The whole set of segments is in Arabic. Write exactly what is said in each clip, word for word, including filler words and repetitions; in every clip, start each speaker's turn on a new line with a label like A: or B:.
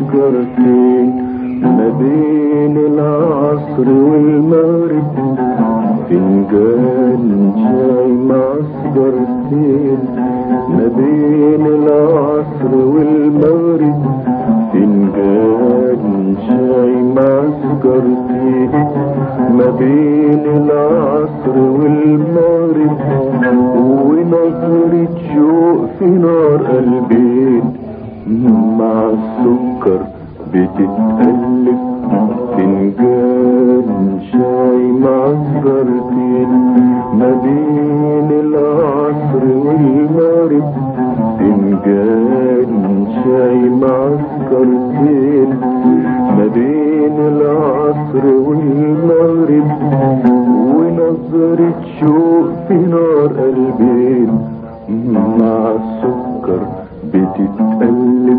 A: مسجرتين ما بين العصر والمغرب، فنجان شاي مسجرتين ما بين العصر والمغرب، فنجان شاي مسجرتين ما بين العصر والمغرب، ونظرة شوق في نار قلبين مع السكر بتتألف، فنجان شاي مسجرتين ما بين العصر والمغرب، فنجان شاي مسجرتين ما بين العصر والمغرب، ونظرة شوق في نار قلبين مع السكر بتتألف،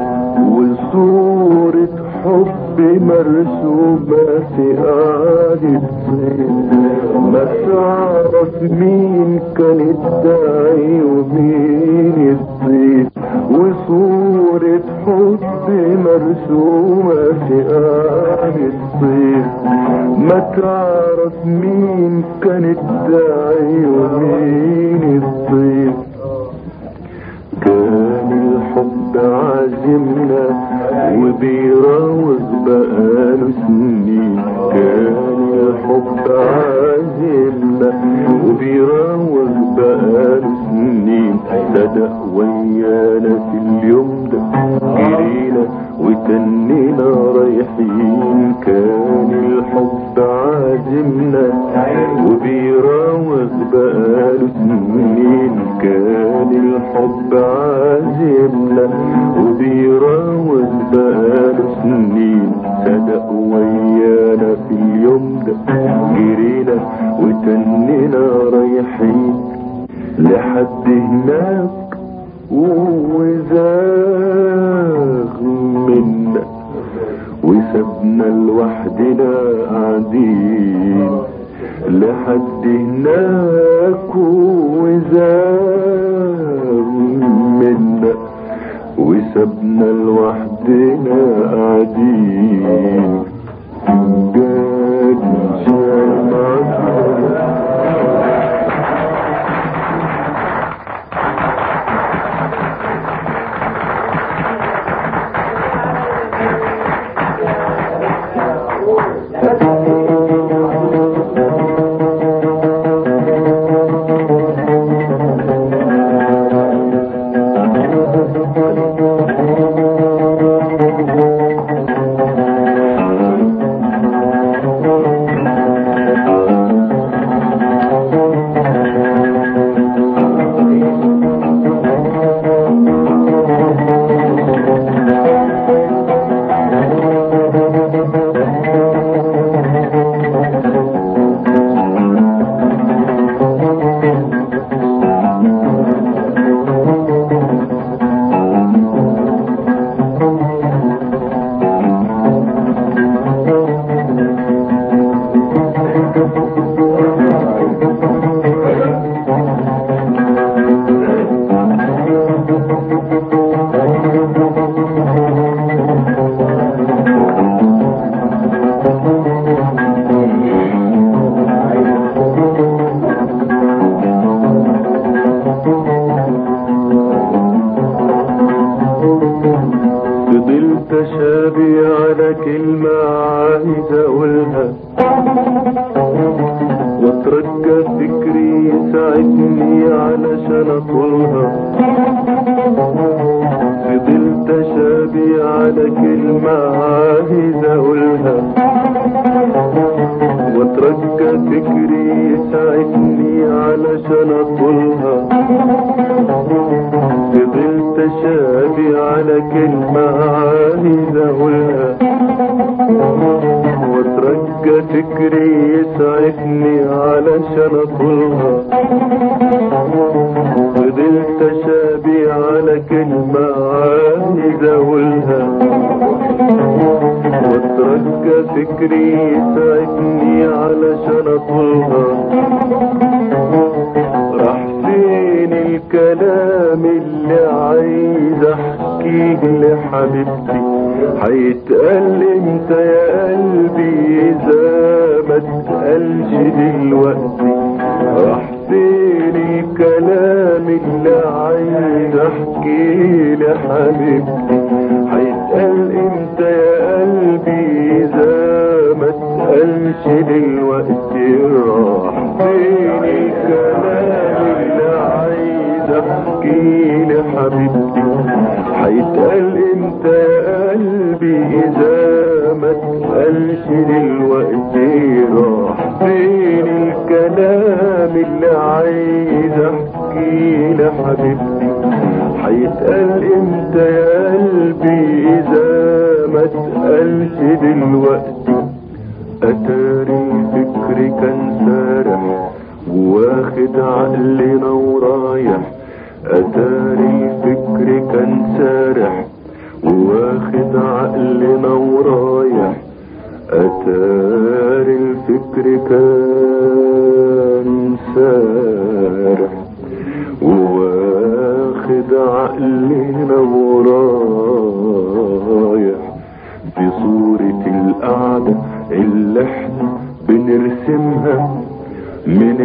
A: وصورة حب مرسومة في قعدة صيف، ما تعرف مين كان الداعي ومين الضيف، وصورة حب مرسومة في قعدة صيف، ما تعرف مين كان الداعي ومين الضيف. كان الحب عازمنا وبيراوغ بقاله سنين، كان الحب عازمنا وبيراوغ بقاله سنين، صدق ويانا في اليوم ده جرينا وتنينا رايحين، كان الحب عازمنا وبيراوغ بقاله سنين، كان الحب عازمنا وبيراوغ بقاله سنين، صدق ويانا في اليوم ده جرينا وتنينا رايحين لحد هناك وزاغ منا وسبنا لوحدنا قاعدين، لحد هناك وزاغ منا وسبنا لوحدنا قاعدين، فنجان شاي مسجرتين. فضلت شابي على كلمة عايز اقولها، واترجى فكري يساعدني علشان اطولها، فضلت شابي على كلمة عايز اقولها، واترجى فكري يساعدني علشان اطولها، فضلت شابي على كلمة عايز اقولها، واترجى فكري يسعفني علشان اطولها، فضلت شابي على كلمة عايز اقولها، واترجى فكري يسعفني علشان اطولها، راح فين الكلام اللي عايز احكيه لحبيبتي هيتقال امتى يا قلبي اذا ما اتقالش دلوقتي؟ راح فين الكلام اللي عايز احكيه لحبيبتي؟ هيتقال امتى يا قلبي اذا ما اتقالش دلوقتي؟ راح فين الكلام اللي عايز احكيه لحبيبتي؟ هيتقال امتى يا قلبي اذا ما اتقالش دلوقتي؟ راح فين الكلام اللي عايز احكيه لحبيبتي؟ هيتقال امتى يا قلبي اذا ما اتقالش دلوقتي؟ اتاري الفكر كان سارح واخد عقلنا ورايح، اتاري الفكر كان سارح واخد عقلنا ورايح، اتاري الفكر كان سارح واخد عقلنا ورايح، في صورة القعدة اللي احنا بنرسمها من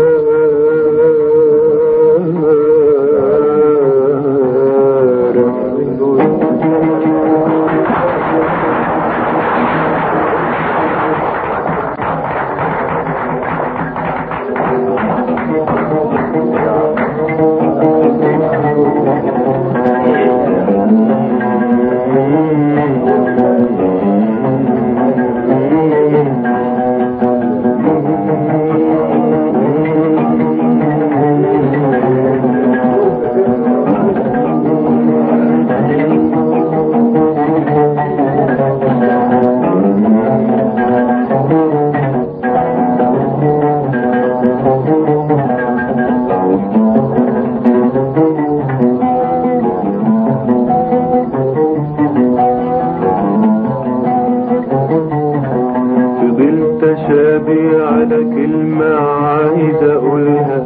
A: شابي على كلمة عايز اقولها،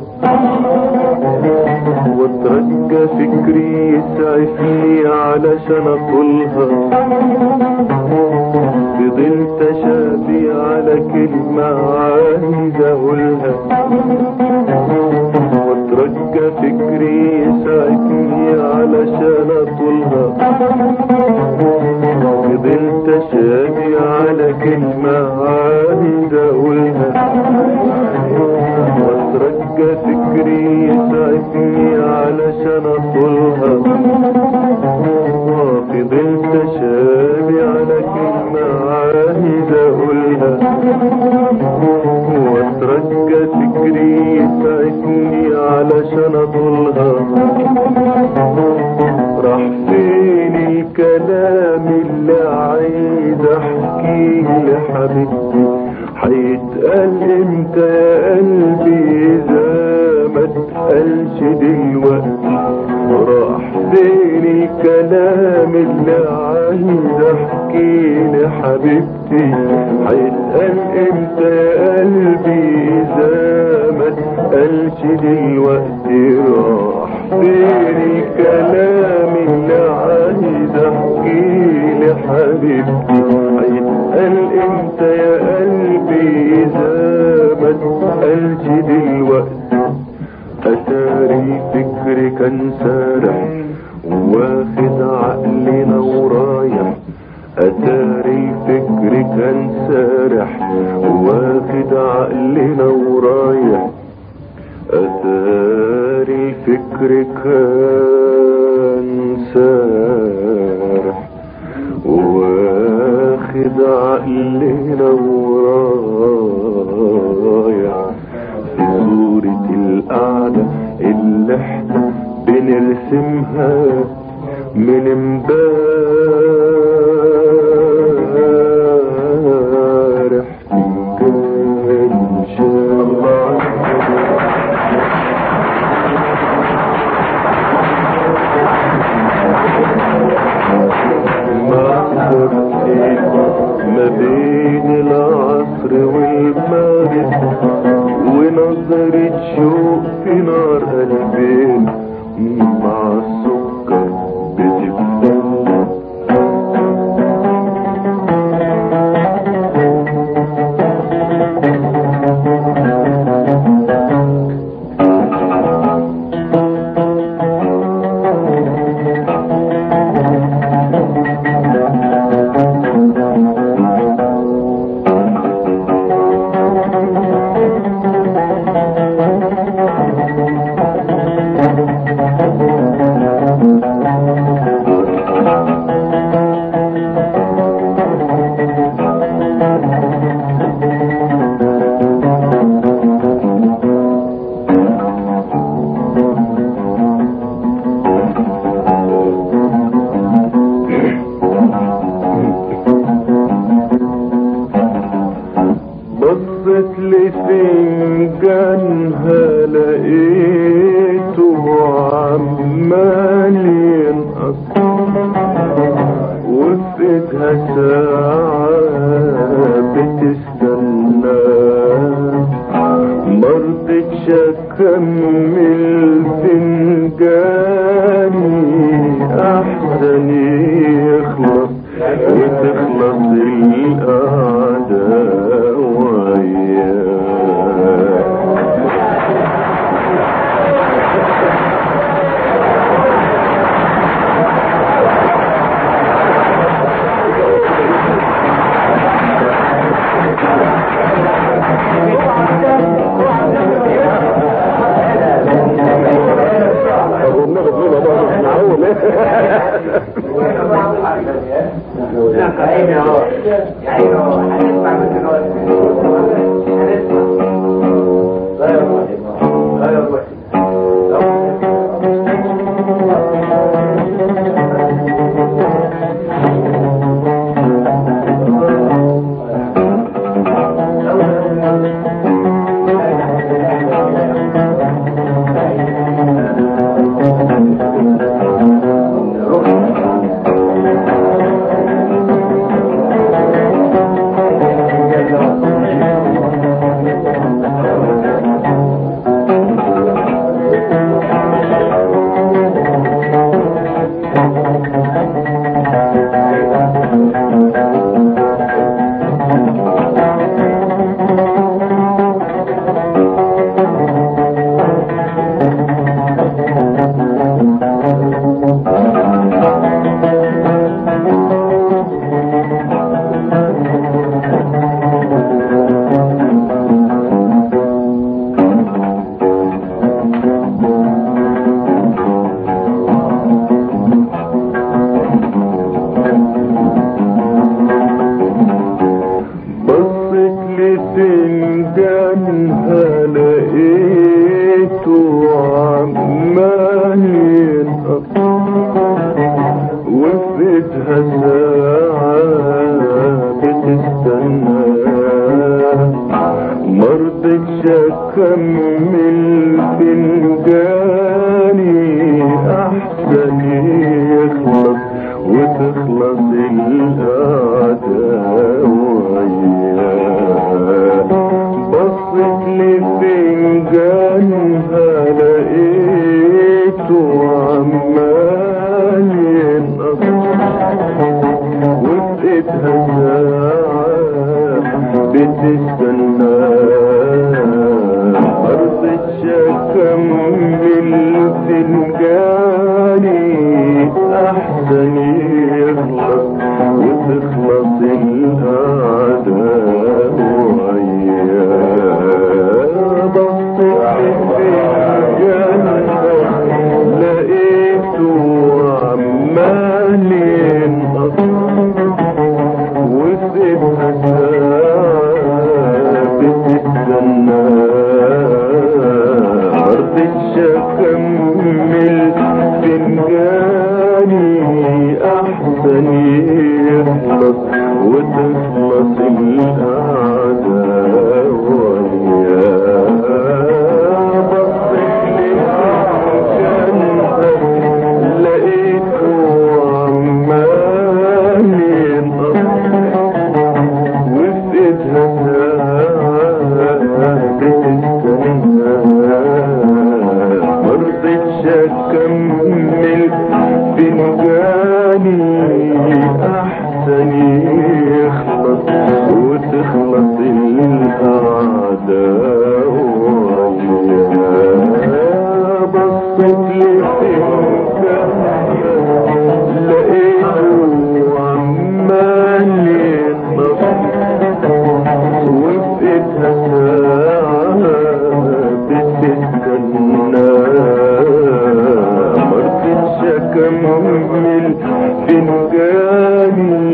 A: واترجى فكري يسعفني علشان اطولها. فضلت شابي على كلمة عايز اقولها، واترجى فكري يسعفني علشان اطولها. فضلت شابي على كلمة عايز اقولها، واترجى فكري يسعفني علشان اطولها. فضلت شابي على كلمة عايز اقولها، واترجى فكري يسعفني علشان اطولها. راح فين الكلام اللي عايز احكيه لحبيبتي؟ هيتقال امتى يا قلبي اذا ما اتقالش دلوقتي؟ راح فين الكلام اللي عايز احكيه لحبيبتي؟ هيتقال امتى يا قلبي اذا ما اتقالش دلوقتي؟ راح فين الكلام اللي عايز احكيه لحبيبتي؟ هيتقال امتى يا قلبي اذا ما اتقالش دلوقتي؟ اتاري فكري كان سارح واخد عقلنا ورايح، اتاري فكري كان سارح واخد عقلنا ورايح، اتاري الفكر كان سارح واخد عقلنا ورايح، في صورة القعدة اللي احنا بنرسمها من امبارح. كان شاء الله ما بين العصر والمغرب ونظرة شوق في نار قلبين، مع السكر بتبقى فنجانها لقيته عمال ينقص وفيتها ساعة بتستنى مرضتش اكمل فنجاني احسن يخلص وتخلص القعدة وياه.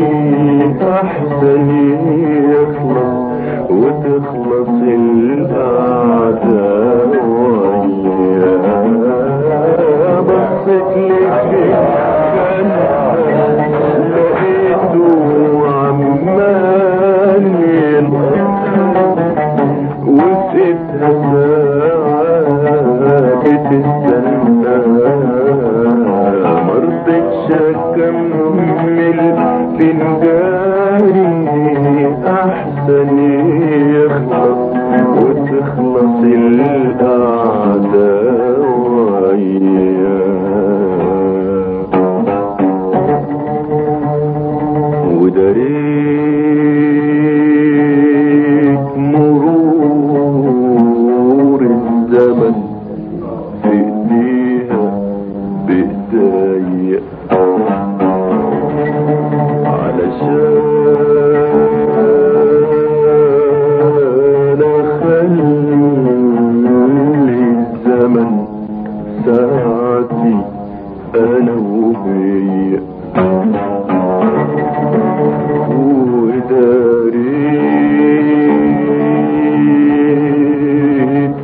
B: وتخلص الأعداء
A: داري احسن يخلص وتخلص القعدة وياه وداريت مرور الزمن في ايديها بايديا علشان اخلي الزمن ساعتي انا وهي وداريت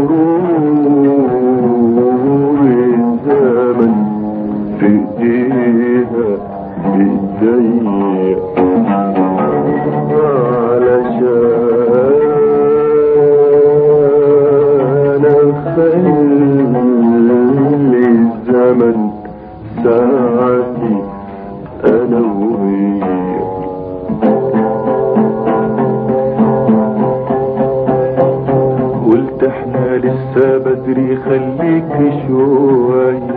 A: مرور الزمن في ايديها بايديا علشان اخلي الزمن ساعتي انا وهي قلت احنا لسه بدري خليك شوية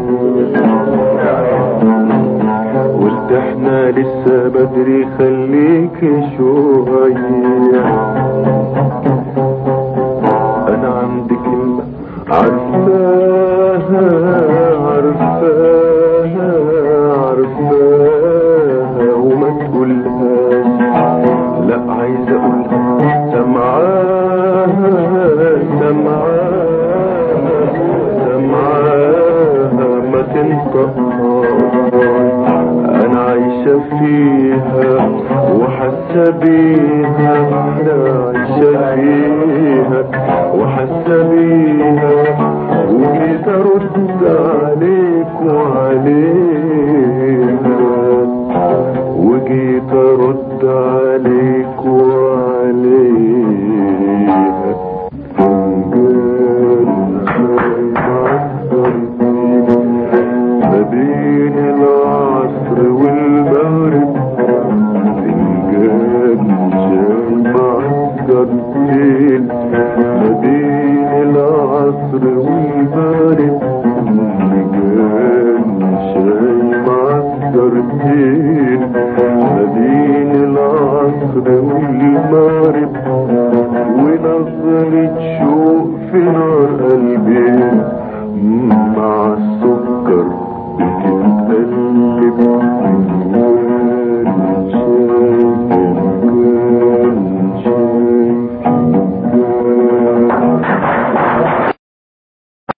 A: قلت احنا لسه بدري خليك شوية انا عندي كلمة عارفاها عارفاها عارفاها وما تقولهاش لا عايز اقولها سمعاها سمعاها سمعاها ما تنطقهاش انا عايشة فيها وحاسة بيها انا عايشة فيها وحاسة بيها وجيت ارد عليك وعليها وجيت ارد عليك وعليها ما بين العصر والمغرب فنجان شاي معسكرتين ما بين العصر والمغرب فنجان شاي معسكرتين